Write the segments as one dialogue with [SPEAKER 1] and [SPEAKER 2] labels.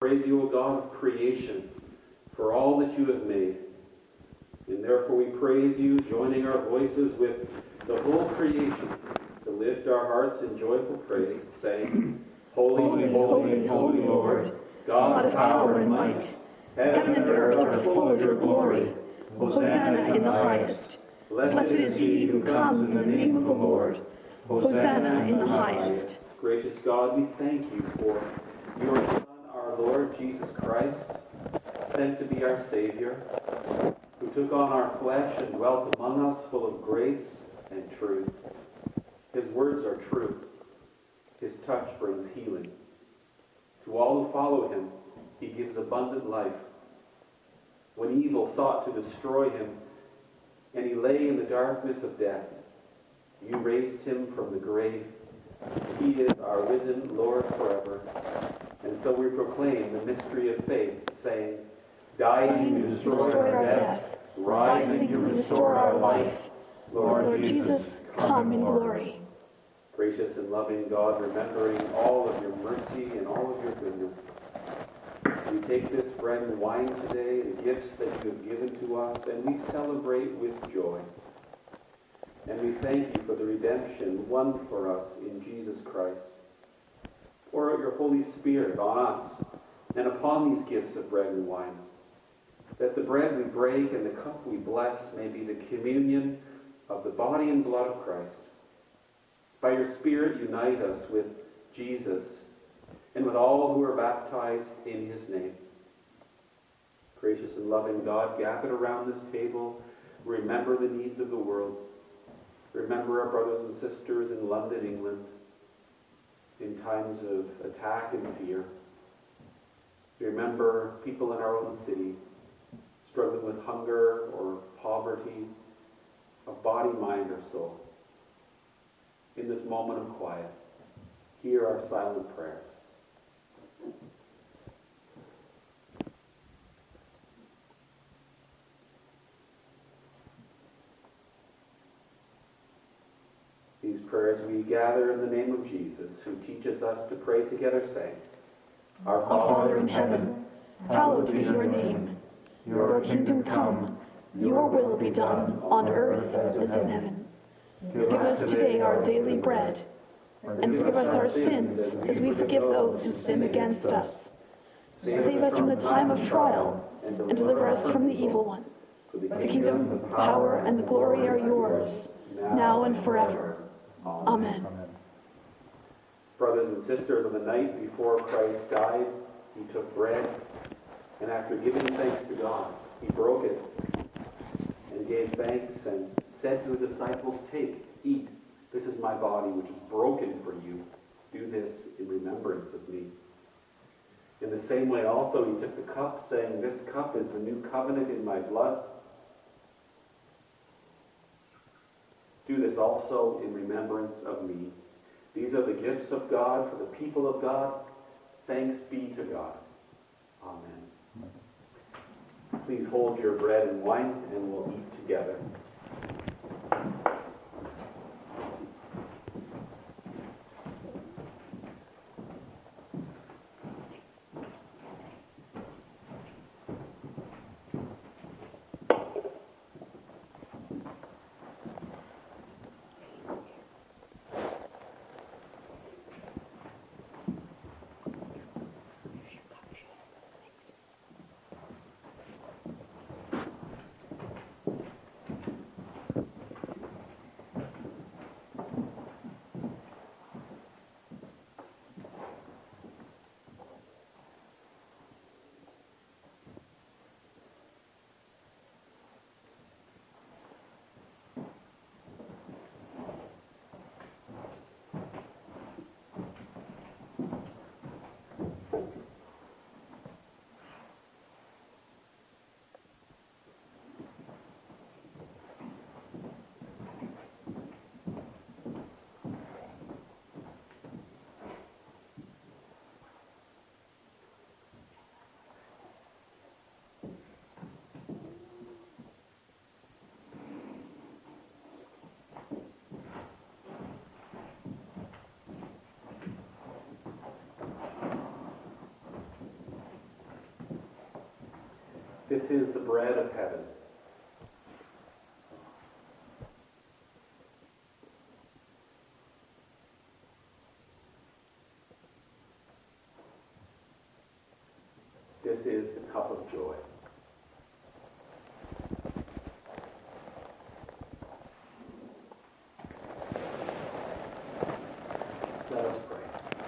[SPEAKER 1] praise you, O God of creation, for all that you have made. And therefore we praise you, joining our voices with the whole creation to lift our hearts in joyful praise, saying, Holy, holy, holy, holy Lord, God of power and might, heaven and earth are full of your glory. Hosanna in the highest. Blessed is he who comes in the name of the Lord. Hosanna in the highest. Gracious God, we thank you for your Son, our Lord Jesus Christ, sent to be our Savior, who took on our flesh and dwelt among us full of grace and truth. His words are true. His touch brings healing. To all who follow him, he gives abundant life. When evil sought to destroy him, and he lay in the darkness of death, you raised him from the grave. He is our risen Lord forever. And so we proclaim the mystery of faith, saying, Dying, you destroyed our death. Rising, you restore our life. Lord Jesus, come in glory. Gracious and loving God, remembering all of your mercy and all of your goodness, we take this bread and wine today, the gifts that you have given to us, and we celebrate with joy. And we thank you for the redemption won for us in Jesus Christ. Pour out your Holy Spirit on us and upon these gifts of bread and wine, that the bread we break and the cup we bless may be the communion of the body and blood of Christ. By your Spirit, unite us with Jesus and with all who are baptized in his name. Gracious and loving God, gathered around this table, remember the needs of the world. Remember our brothers and sisters in London, England, in times of attack and fear. Remember people in our own city struggling with hunger or poverty of body, mind, or soul. In this moment of quiet, hear our silent prayers. These prayers we gather in the name of Jesus, who teaches us to pray together, saying, Our
[SPEAKER 2] Father in heaven, hallowed be your name. Your kingdom come, your will be done, on earth as in heaven. Give us today our daily bread, and forgive us our sins as we forgive those who sin against us. Save us from the time of trial, and deliver us from the evil one. The kingdom, the power, and the glory are yours, now and forever. Amen.
[SPEAKER 1] Brothers and sisters, on the night before Christ died, he took bread, and after giving thanks to God, he broke it and gave thanks and said to his disciples, Take, eat. This is my body, which is broken for you. Do this in remembrance of me. In the same way also he took the cup, saying, This cup is the new covenant in my blood. Do this also in remembrance of me. These are the gifts of God for the people of God. Thanks be to God. Amen. Please hold your bread and wine, and we'll eat together. This is the bread of heaven. This is the cup of joy. Let us pray.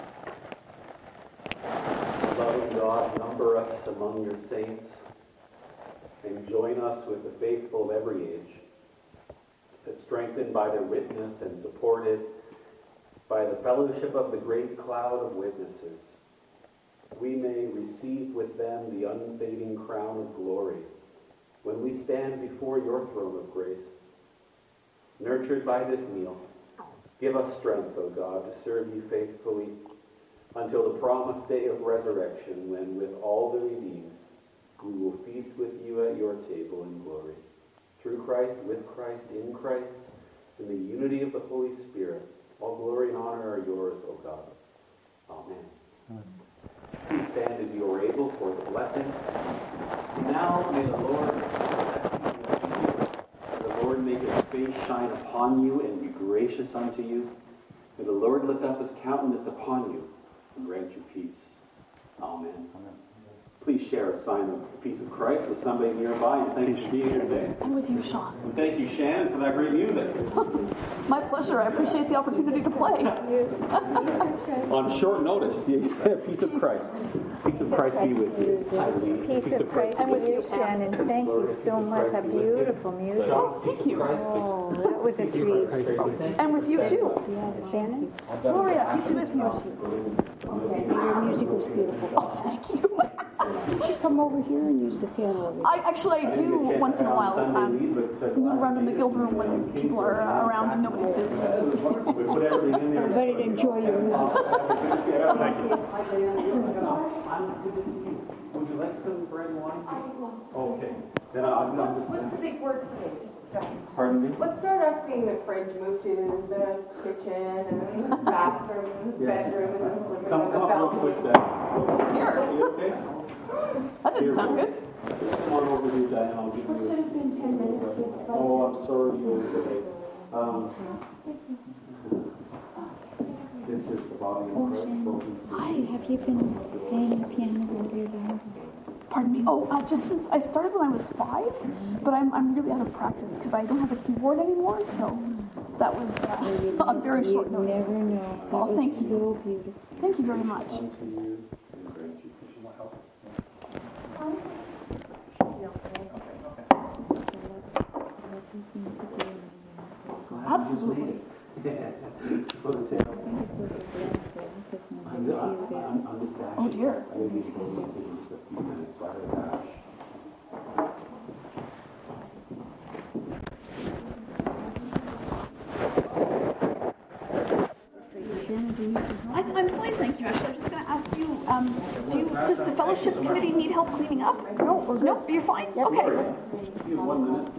[SPEAKER 1] Loving God, number us among your saints and join us with the faithful of every age, that strengthened by their witness and supported by the fellowship of the great cloud of witnesses, we may receive with them the unfading crown of glory when we stand before your throne of grace. Nurtured by this meal, give us strength, O God, to serve you faithfully until the promised day of resurrection, when with all the redeemed we will feast with you at your table in glory. Through Christ, with Christ, in Christ, in the unity of the Holy Spirit, all glory and honor are yours, O God. Amen. Please stand as you are able for the blessing. Now may the Lord bless you. May the Lord make his face shine upon you and be gracious unto you. May the Lord lift up his countenance upon you and grant you peace. Amen. Please share a sign of the peace of Christ with somebody nearby, and thank you for being here today.
[SPEAKER 2] And with you, Sean.
[SPEAKER 1] And thank you, Shannon, for that great music.
[SPEAKER 2] My pleasure. I appreciate the opportunity to play.
[SPEAKER 1] On short notice, peace of Christ. Peace of Christ be with you.
[SPEAKER 3] Peace of Christ be with you, Shannon. Thank you so much. A beautiful music.
[SPEAKER 2] Oh, thank you.
[SPEAKER 3] Oh, that was a treat.
[SPEAKER 2] And with you, too.
[SPEAKER 3] Yes, Shannon?
[SPEAKER 2] Gloria, peace be with you.
[SPEAKER 3] Your music was beautiful.
[SPEAKER 2] Oh, thank you.
[SPEAKER 3] You should come over here and use the piano.
[SPEAKER 2] I do once in a while. Run in the guild room when people are around and nobody's business.
[SPEAKER 3] Everybody to enjoy your music.
[SPEAKER 1] Would you like some bread and wine? Okay. Then
[SPEAKER 4] What's the big word today?
[SPEAKER 1] Pardon me?
[SPEAKER 4] Let's start off seeing the fridge move to the kitchen and the bathroom, and the bedroom, and the living room,
[SPEAKER 1] Come
[SPEAKER 4] and the
[SPEAKER 1] up real
[SPEAKER 4] balcony.
[SPEAKER 1] quick, Diane.
[SPEAKER 2] Here.
[SPEAKER 1] Okay?
[SPEAKER 2] That didn't sound good.
[SPEAKER 1] Just come on over here, Diane. I'll give
[SPEAKER 4] What should
[SPEAKER 1] you.
[SPEAKER 4] have been 10 minutes?
[SPEAKER 1] Oh, I'm sorry. This is the body of Christ broken for
[SPEAKER 3] Hi,
[SPEAKER 1] you.
[SPEAKER 3] have you been playing the piano over there?
[SPEAKER 2] Pardon me. Oh, just since I started when I was 5, but I'm really out of practice because I don't have a keyboard anymore. So that was on very short
[SPEAKER 3] You
[SPEAKER 2] notice.
[SPEAKER 3] never know. That
[SPEAKER 2] Oh,
[SPEAKER 3] was
[SPEAKER 2] thank you.
[SPEAKER 3] so beautiful.
[SPEAKER 2] Thank you very much.
[SPEAKER 1] Unto you and grant you peace.
[SPEAKER 3] This is a lovely thing to do on Wednesdays.
[SPEAKER 2] Absolutely.
[SPEAKER 1] For the
[SPEAKER 3] I
[SPEAKER 1] table.
[SPEAKER 3] think it was a dance for us. It's not
[SPEAKER 1] I'm
[SPEAKER 3] going to be there.
[SPEAKER 1] just dashing.
[SPEAKER 2] Oh, dear.
[SPEAKER 1] I gotta be supposed to in just a few minutes, so I gotta dash.
[SPEAKER 3] Shannon, do you need some help?
[SPEAKER 2] I'm fine, thank you. Actually, I was just going to ask you, does the fellowship committee need help cleaning up? No, you're fine. Okay.
[SPEAKER 1] You have 1 minute.